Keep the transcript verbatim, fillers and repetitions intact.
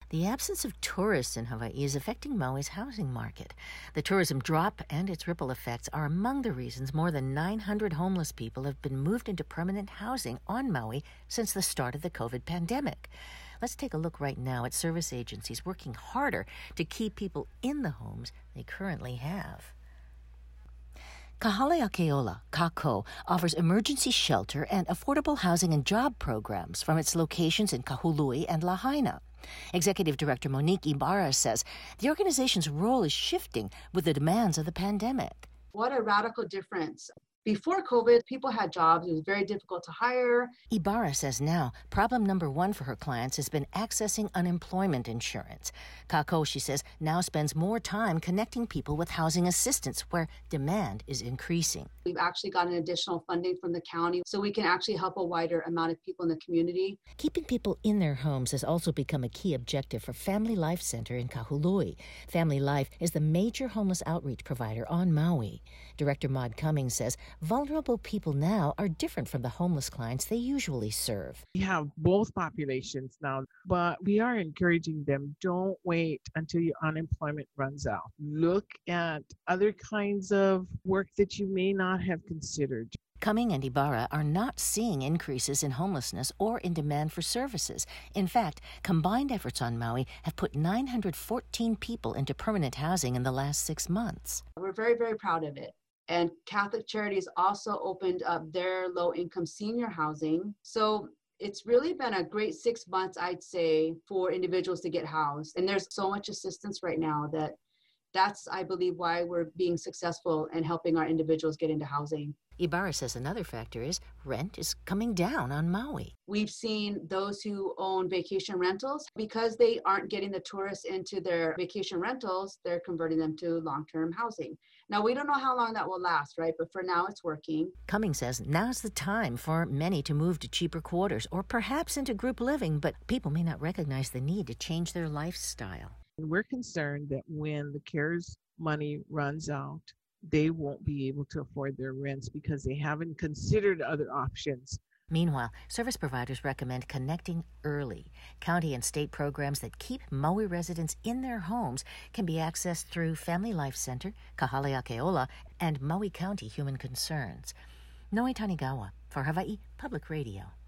The absence of tourists in Hawaii is affecting Maui's housing market. The tourism drop and its ripple effects are among the reasons more than nine hundred homeless people have been moved into permanent housing on Maui since the start of the COVID pandemic. Let's take a look right now at service agencies working harder to keep people in the homes they currently have. Kahaleakeola, Kako, offers emergency shelter and affordable housing and job programs from its locations in Kahului and Lahaina. Executive Director Monique Ibarra says the organization's role is shifting with the demands of the pandemic. What a radical difference. Before COVID, people had jobs. It was very difficult to hire. Ibarra says now problem number one for her clients has been accessing unemployment insurance. Kako, she says, now spends more time connecting people with housing assistance where demand is increasing. We've actually gotten additional funding from the county so we can actually help a wider amount of people in the community. Keeping people in their homes has also become a key objective for Family Life Center in Kahului. Family Life is the major homeless outreach provider on Maui. Director Maud Cummings says vulnerable people now are different from the homeless clients they usually serve. We have both populations now, but we are encouraging them, don't wait until your unemployment runs out. Look at other kinds of work that you may not have considered. Cumming and Ibarra are not seeing increases in homelessness or in demand for services. In fact, combined efforts on Maui have put nine hundred fourteen people into permanent housing in the last six months. We're very, very proud of it. And Catholic Charities also opened up their low-income senior housing. So it's really been a great six months, I'd say, for individuals to get housed. And there's so much assistance right now that that's, I believe, why we're being successful in helping our individuals get into housing. Ibarra says another factor is rent is coming down on Maui. We've seen those who own vacation rentals, because they aren't getting the tourists into their vacation rentals, they're converting them to long-term housing. Now, we don't know how long that will last, right? But for now, it's working. Cummings says now's the time for many to move to cheaper quarters or perhaps into group living, but people may not recognize the need to change their lifestyle. We're concerned that when the CARES money runs out, they won't be able to afford their rents because they haven't considered other options. Meanwhile, service providers recommend connecting early. County and state programs that keep Maui residents in their homes can be accessed through Family Life Center, Kahaleakeola, and Maui County Human Concerns. Noi Tanigawa for Hawaii Public Radio.